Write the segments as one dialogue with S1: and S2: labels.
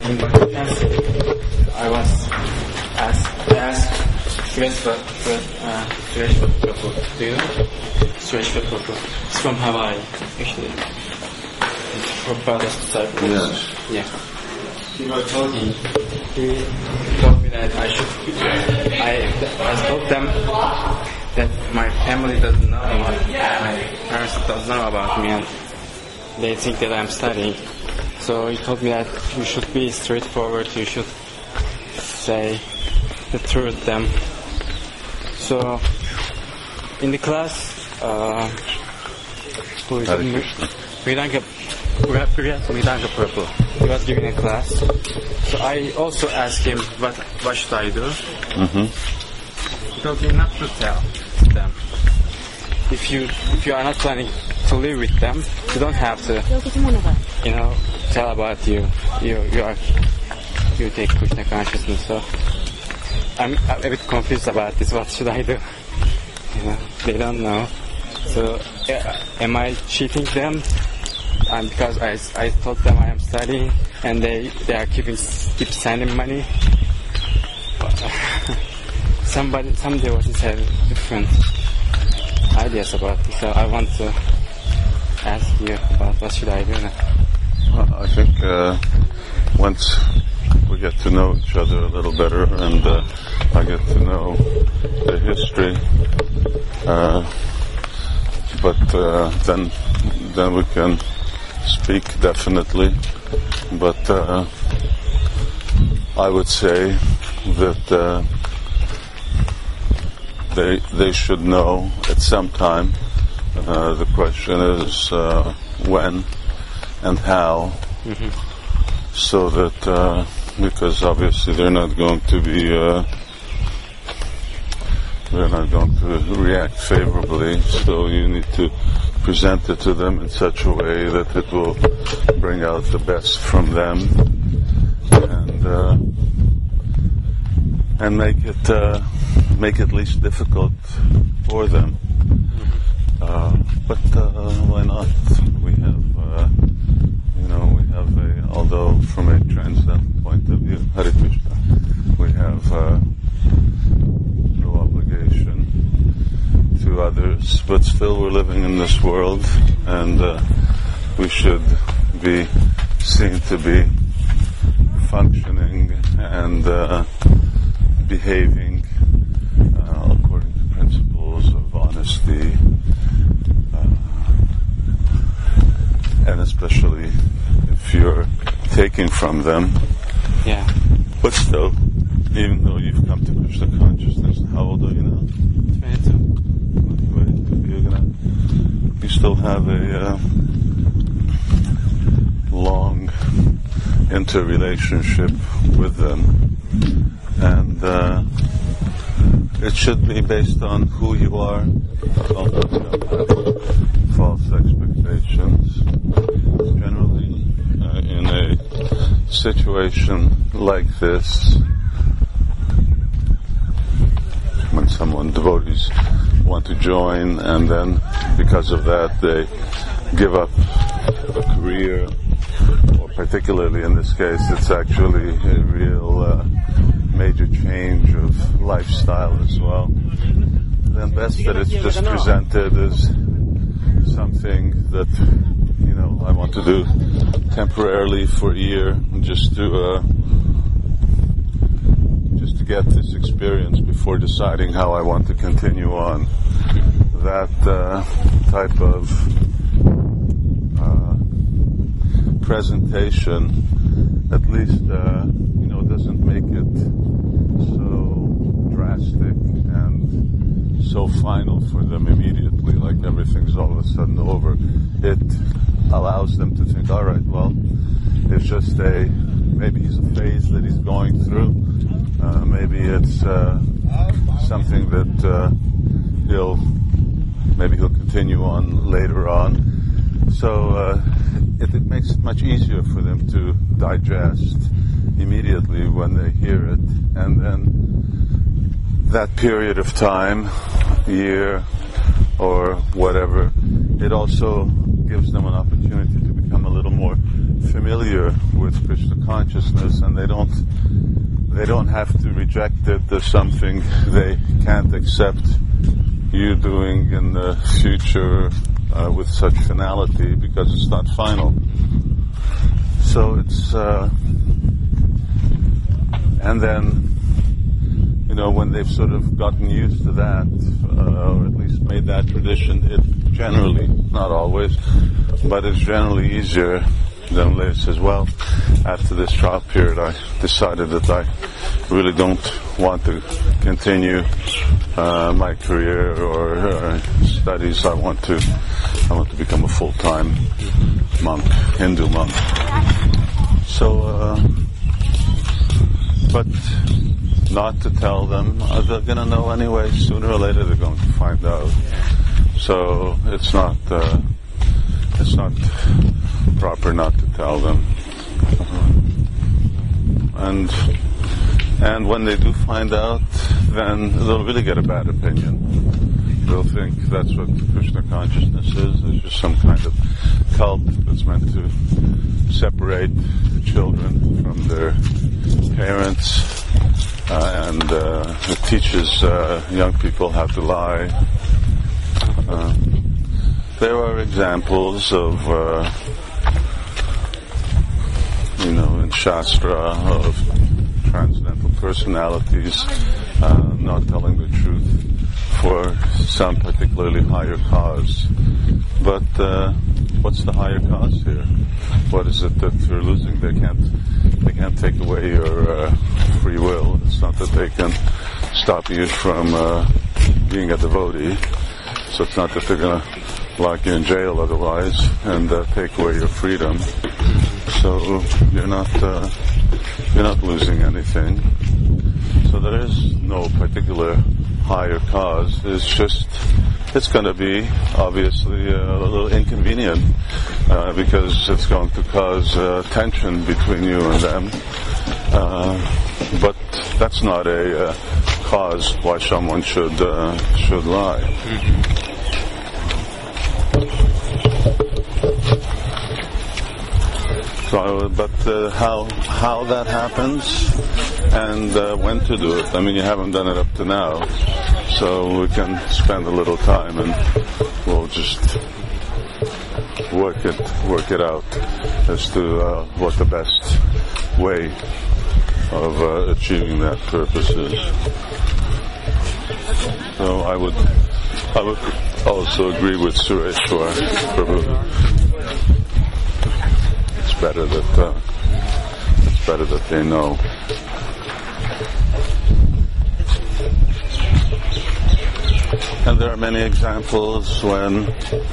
S1: In my class, I asked Suresh Prabhu. Do you know Suresh Prabhu? He's from Hawaii, actually. He's from Brothers Disciples.
S2: Yes.
S1: Yeah. He told me that I told them that my family doesn't know, my parents doesn't know about me, and they think that I'm studying. So he told me that you should be straightforward, you should say the truth to them. So in the class, who is Miranka Prabhu, he was giving a class. So I also asked him what should I do.
S2: Mm-hmm.
S1: He told me not to tell them. If you are not planning to live with them, you don't have to, tell about you take Krishna consciousness. So I'm a bit confused about this. What should I do? They don't know. So am I cheating them? And because I told them I am studying, and they are keep sending money. Somebody was had different ideas about this. So I want to ask you about what should I do now.
S2: Well, I think once we get to know each other a little better, and I get to know the history, but then we can speak definitely. But I would say that they should know at some time. The question is when and how, so that because obviously they're not going to react favorably. So you need to present it to them in such a way that it will bring out the best from them, and make it least difficult for them. But why not? We have, although from a transcendental point of view, Hare Krishna, we have no obligation to others, but still we're living in this world, and we should be seen to be functioning and behaving according to principles of honesty, and especially if you're taking from them.
S1: Yeah.
S2: But still, even though you've come to Krishna consciousness, how old are you now?
S1: 22.
S2: You still have a long interrelationship with them, and it should be based on who you are. False expectations. Generally, in a situation like this, when devotees want to join, and then because of that they give up a career, or particularly in this case it's actually a real major change of lifestyle as well, then best that it's just presented as something that I want to do temporarily for a year, just to get this experience before deciding how I want to continue on. That type of presentation, at least doesn't make it so drastic and so final for them immediately, like everything's all of a sudden over. It allows them to think, all right, well, it's just maybe it's a phase that he's going through. Maybe it's something that he'll continue on later on. So it makes it much easier for them to digest immediately when they hear it, and then that period of time, year or whatever, it also gives them an opportunity to become a little more familiar with Krishna consciousness, and they don't have to reject it as something they can't accept you doing in the future with such finality, because it's not final. So it's and then, when they've sort of gotten used to that, or at least made that tradition, it generally, not always, but it's generally easier. Then later says, well, after this trial period, I decided that I really don't want to continue my career or studies. I want to become a full-time monk, Hindu monk. So, but not to tell them. They're going to know anyway. Sooner or later, they're going to find out. So it's not proper not to tell them. And when they do find out, then they'll really get a bad opinion. They'll think that's what Krishna consciousness is. It's just some kind of cult that's meant to separate children from their parents, and it teaches young people how to lie. There are examples of, in Shastra, of transcendental personalities not telling the truth for some particularly higher cause. But what's the higher cause here? What is it that you're losing? They can't take away your free will. It's not that they can stop you from being a devotee. So it's not that they're going to lock you in jail otherwise and take away your freedom. So you're not losing anything. So there is no particular higher cause. It's going to be obviously a little inconvenient because it's going to cause tension between you and them. But that's not a cause why someone should lie. So, but how that happens and when to do it. I mean, you haven't done it up to now, so we can spend a little time and we'll just work it out as to what the best way of achieving that purpose is. So I would also agree with Sureshwar Prabhu. It's better that they know. And there are many examples when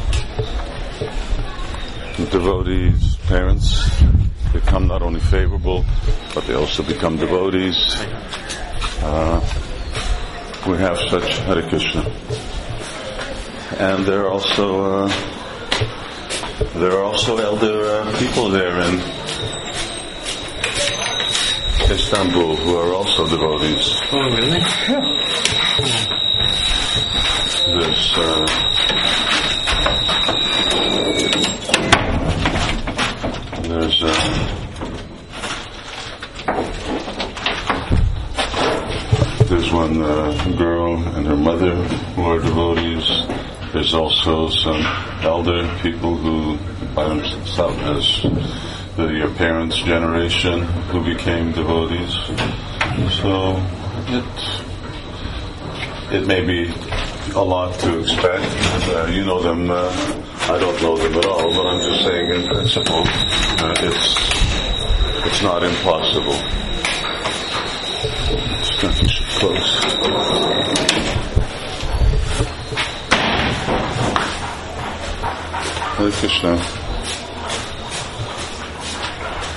S2: devotees' parents become not only favorable, but they also become devotees. We have such Hare Krishna. And there are also elder people there in Istanbul who are also devotees.
S1: Oh, really?
S2: There's one girl and her mother who are devotees. There's also some elder people who, by themselves, as your parents' generation, who became devotees. So it may be a lot to expect. You know them. I don't know them at all, but I'm just saying, in principle, it's not impossible. It's not close. Hare Krishna.